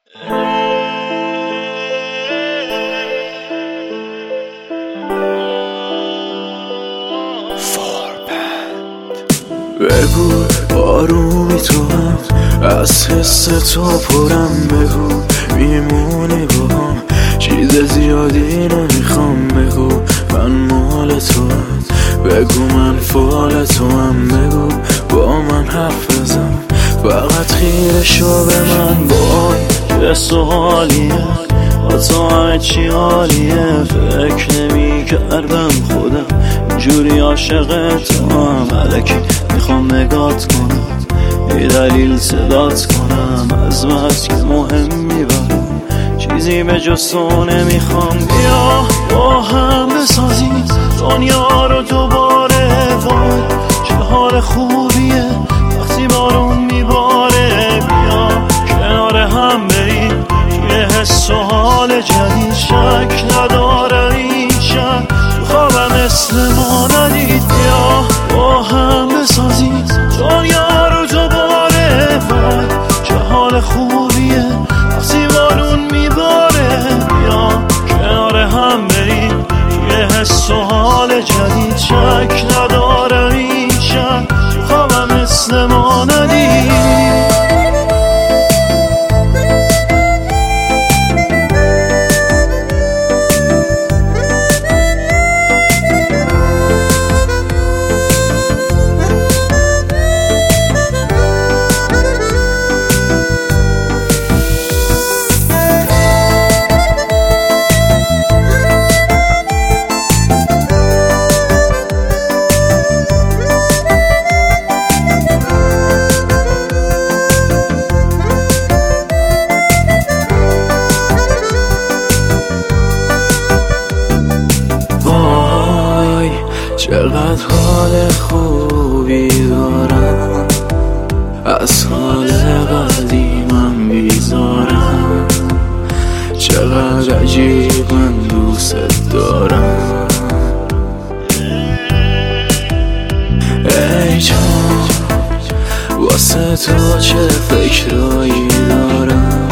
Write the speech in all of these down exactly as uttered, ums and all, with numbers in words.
بگو آرومی تو هم از حس تو پرم، بگو میمونی با هم، چیز زیادی نمیخوام، بگو من مال تو هم، بگو من فال تو هم، بگو با من حرف بزن، فقط خیره شو به من. وای چه سوالیه با تو همه چی حالیه، فکر نمی کردم خودم جوری عاشق تو هم، الکی میخوام نگات کنم یه دلیل صدات کنم، از بس که مهم میبرم چیزی به جز تو نمیخوام. بیا با هم بسازیم دنیا رو دوباره، وای چه حال خوبیه وقتی بارون میباره، بیا کنار هم بریم توی حس و حال جدید، شک ندارم این شب تو خوابم مثل ما ندید. بیا با هم بسازیم دنیا رو دوباره، وای چه حال خوبیه وقتی بارون میباره، بیا کنار هم بریم توی حس و حال جدید، شک ندارم این شب تو خوابم مثل ما ندید. چقدر حال خوبی دارم، از حال قدیمم بیزارم، چقدر عجیب من دوست دارم. ای جان واسه تو چه فکرایی دارم،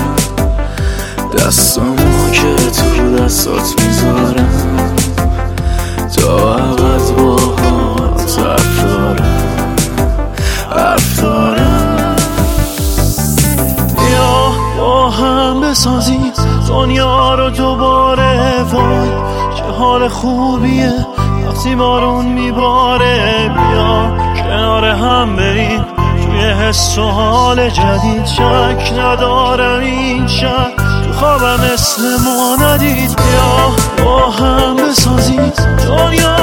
دستامو که تو دستات میذارم، تا عقد با حالت حرف دارم حرف دارم. بیا با هم بسازیم دنیا رو دوباره، وای چه حال خوبیه وقتی بارون میباره، بیا کنار هم بریم توی حس و حال جدید، شک ندارم این شب تو خوابم مثل ما ندید. بیا با هم بسازیم دنیا